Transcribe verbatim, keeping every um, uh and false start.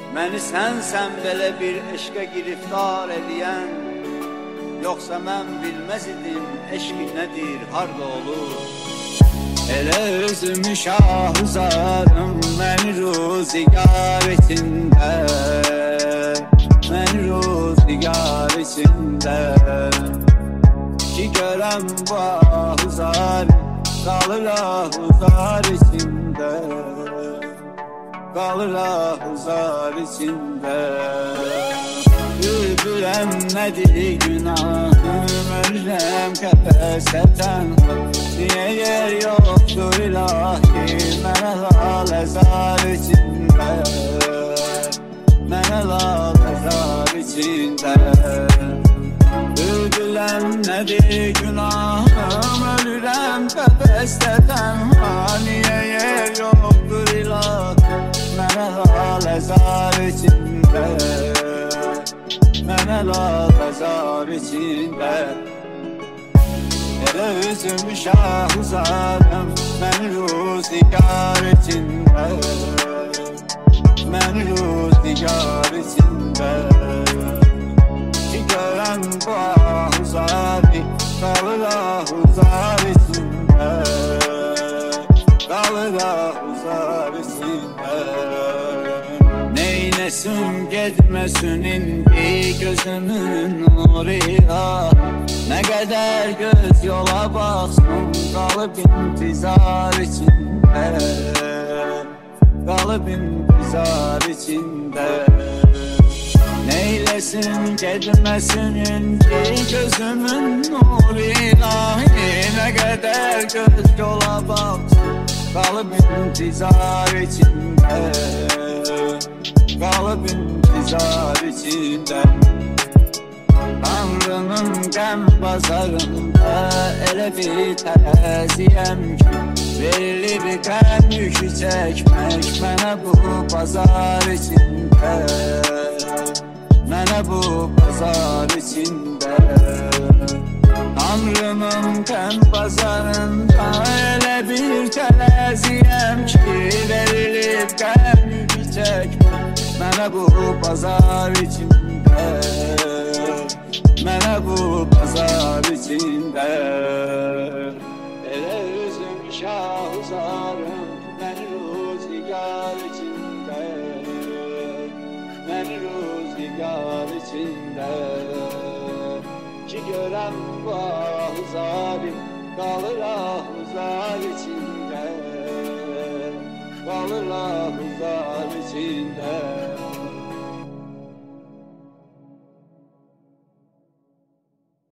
Məni sənsən belə bir eşqə giriftar edən, yoxsa mən bilməz idim eşqi nədir, harda olur. Elə özümü şah uzarım, məni ruzigar içində, məni ruzigar içində. Ki görəm bu ahuzar, qalır ahuzar içində, qalır ahuzar içində. Bülbüləm nədir günahım, ölürəm qəfəsə tənha. Niyə yer yoxdur ilahi, mənə laləzar içində, mənə laləzar içində. Bülbüləm nədir günahım, ölürəm qəfəsə tənha. Niyə yer yoxdur ilahi, mənə laləzar içində, mənə laləzar içində. Elə üzümü şah uzarım, məni ruzigar içində, məni ruzigar içində. Ki görən bu ahuzari, qalır ahuzar içində, qalır ahuzar içində. Neyləsin getməsin indi gözümün nuruyla, nə qədər göz yola baxsın, qalıb intizar içində, qalıb intizar içində. Neyləsin getməsin indi gözümün nuruyla, nə qədər göz yola baxsın, qalıb intizar içində, qalıb intizar içində. Tanrının qəm bazarında elə bir tərəziyəm ki, verilib qəm yükü çəkmək mənə bu bazar içində, mənə bu bazar içində. Tanrının qəm bazarında elə bir tərəziyəm ki, verilib qəm yükü çəkmək mənə bu bazar içində, mənə bu bazar içində. Elə üzüm şah uzarım, məni ruzigar içində, məni ruzigar içində. Ki görəm bu ahuzari, qalır ahuzar içində, qalır ahuzar